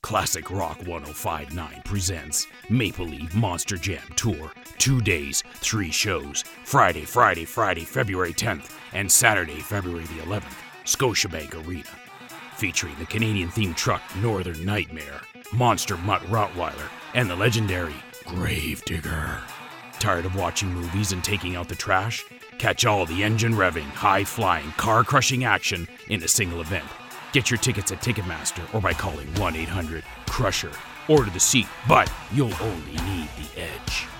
Classic Rock 1059 presents Maple Leaf Monster Jam Tour. 2 days, 3 shows. Friday, February 10th, and Saturday, February the 11th. Scotiabank Arena. Featuring the Canadian-themed truck Northern Nightmare, Monster Mutt Rottweiler, and the legendary Gravedigger. Tired of watching movies and taking out the trash? Catch all the engine-revving, high-flying, car-crushing action in a single event. Get your tickets at Ticketmaster or by calling 1-800-CRUSHER. Order the seat, but you'll only need the edge.